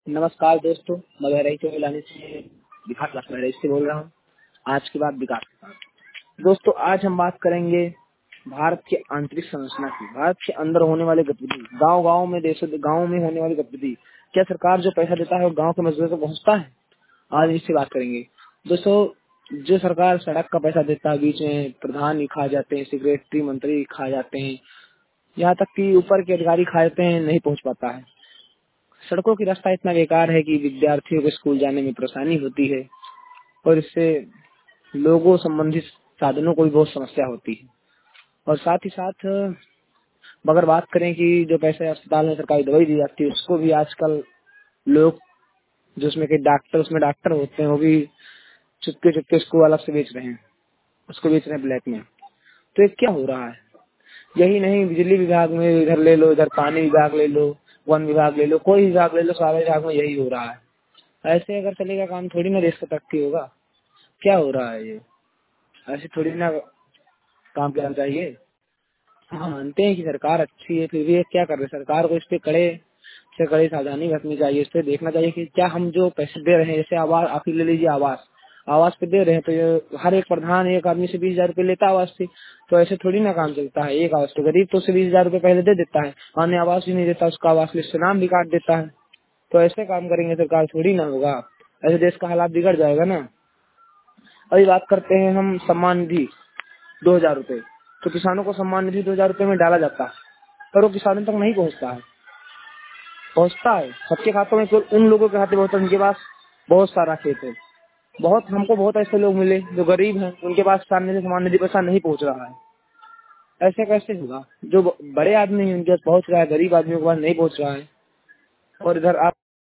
नमस्कार दोस्तों, मैं बहराइच से मिलाने से विकास बहराइच से बोल रहा हूँ। आज की बात विकास के साथ। दोस्तों, आज हम बात करेंगे भारत के आंतरिक संरचना की। भारत के अंदर होने वाले गतिविधि, गांव-गांव में, गांव में होने वाली गतिविधि, क्या सरकार जो पैसा देता है वो गांव के मजदूरों तक पहुँचता है? आज इससे बात करेंगे। दोस्तों, जो सरकार सड़क का पैसा देता है, बीच में प्रधान ही खा जाते हैं, सेक्रेटरी मंत्री खा जाते हैं, यहाँ तक कि ऊपर के अधिकारी खा जाते हैं, नहीं पहुँच पाता है। सड़कों की रास्ता इतना बेकार है कि विद्यार्थियों को स्कूल जाने में परेशानी होती है और इससे लोगों संबंधित साधनों को भी बहुत समस्या होती है। और साथ ही साथ अगर बात करें कि जो पैसे अस्पताल में सरकारी दवाई दी जाती है, उसको भी आजकल लोग, जो उसमें के डॉक्टर, उसमें डॉक्टर होते हैं, वो भी चुपके चुपके उसको अलग से बेच रहे हैं, उसको बेच रहे हैं ब्लैक में। तो ये क्या हो रहा है? यही नहीं, बिजली विभाग में इधर ले लो, इधर पानी विभाग ले लो, वन विभाग ले लो, कोई विभाग ले लो, सारे विभाग में यही हो रहा है। ऐसे अगर चलेगा काम, थोड़ी ना देश का तरक्की होगा। क्या हो रहा है ये? ऐसे थोड़ी ना काम करना चाहिए। हम मानते हैं कि सरकार अच्छी है, फिर भी ये क्या कर रहे हैं? सरकार को इस पे कड़े से कड़ी सावधानी रखनी चाहिए। इस पे देखना चाहिए कि क्या हम जो पैसे दे रहे हैं, जैसे आवास, आप ही ले लीजिए, आवास आवास पे दे रहे हैं, तो ये हर एक प्रधान एक आदमी से 20,000 रूपये लेता है आवास से। तो ऐसे थोड़ी ना काम चलता है। एक आवास तो गरीब तो उसे 20,000 रूपये पहले दे देता है, अन्य आवास भी नहीं देता, उसका आवास लिस्ट से नाम भी काट देता है। तो ऐसे काम करेंगे सरकार, थोड़ी ना होगा। ऐसे देश का हालात बिगड़ जाएगा ना। अभी बात करते हैं हम सम्मान निधि 2,000 रूपये। तो किसानों को सम्मान निधि 2,000 रूपये में डाला जाता है, पर वो किसानों तक नहीं पहुँचता है। पहुँचता है सबके खातों में, केवल उन लोगों के खाते में होता है जिनके पास बहुत सारा खेत है। हमको बहुत ऐसे लोग मिले जो गरीब हैं, उनके पास सामने से सम्मान निधि पैसा नहीं पहुँच रहा है। ऐसे कैसे होगा? जो बड़े आदमी हैं उनके पास पहुँच रहा है, गरीब आदमियों के पास नहीं पहुँच रहा है। और इधर आप